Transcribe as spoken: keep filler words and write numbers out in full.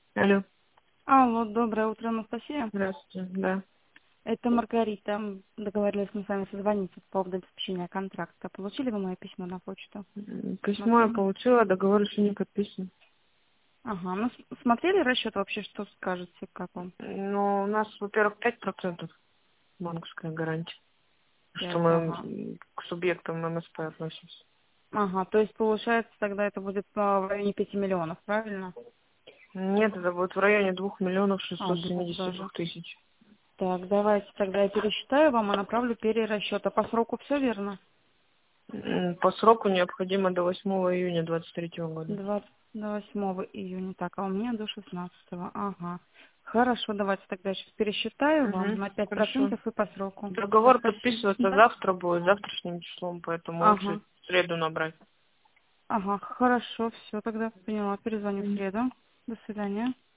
Алло. Алло, доброе утро, Анастасия. Здравствуйте. Да. Это Маргарита. Договорились мы с вами созвониться по поводу обеспечения контракта. Получили вы мое письмо на почту? М, Письмо я Смотрели? получила, договор еще не подписан. Ага, ну с- смотрели расчет вообще, что скажете, как он? Но у нас, во-первых, пять процентов банковская гарантия, что Пять, мы ага. м, к субъектам эм эс пэ относимся. Ага, то есть получается тогда это будет а, в районе пяти миллионов, правильно? Нет, это будет в районе двух миллионов А, шестьсот двух семидесяти даже. двух тысяч. Так, давайте тогда я пересчитаю вам и направлю перерасчет. А по сроку все верно? М, По сроку необходимо до восьмого июня двадцать третьего года. двадцать восьмого июня. Так, а у меня до шестнадцатого. Ага. Хорошо, давайте тогда сейчас пересчитаю вам Угу, на пять хорошо. процентов и по сроку. Все, Договор спасибо. подписываться Да? завтра будет, завтрашним числом, поэтому лучше Ага. в среду набрать. Ага, хорошо, все, тогда поняла. Перезвоню в Мгм. среду. До свидания.